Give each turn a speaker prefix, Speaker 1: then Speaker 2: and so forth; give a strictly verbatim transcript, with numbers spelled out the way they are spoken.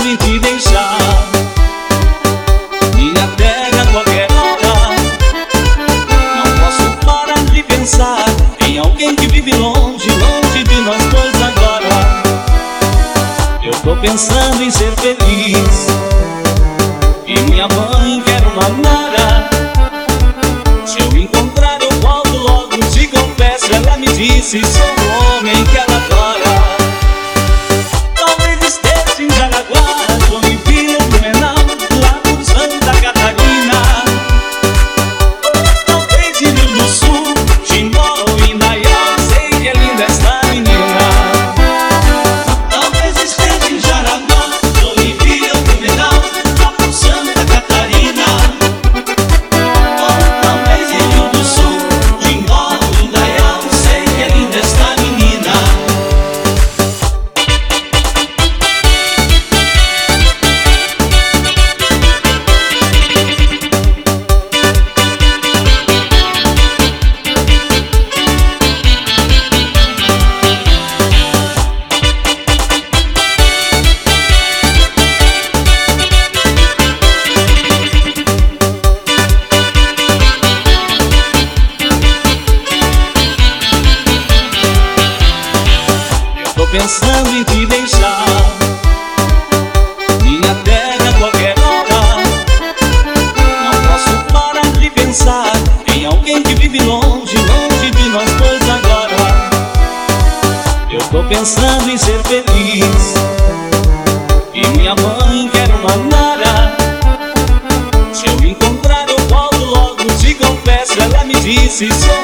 Speaker 1: pensando em te deixar. Minha terra a qualquer hora. Não posso parar de pensar em alguém que vive longe, longe de nós dois agora. Eu tô pensando em ser feliz, e minha mãe quer uma nara. Se eu encontrar eu volto logo, te confesso. Ela me disse, sou o homem que ela adora. Talvez esteja em Jaraguá, Joinville, Blumenau, lá por Santa Catarina. Talvez em Rio do Sul, Timbó ou Indaial, sei que é linda esta menina. Talvez esteja em Jaraguá, Joinville, Blumenau, lá por Santa Catarina. Ou talvez em Rio do Sul, Timbó ou Indaial, sei que é linda esta menina. Tô pensando em te deixar. Minha terra a qualquer hora. Não posso parar de pensar em alguém que vive longe, longe de nós dois agora. Eu tô pensando em ser feliz, e minha mãe quer uma nara. Se eu encontrar eu volto logo, te confesso. Ela me disse, sou